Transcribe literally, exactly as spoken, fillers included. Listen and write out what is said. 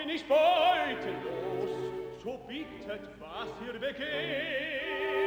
bin ich beutelos, so bittet, was ihr begeht.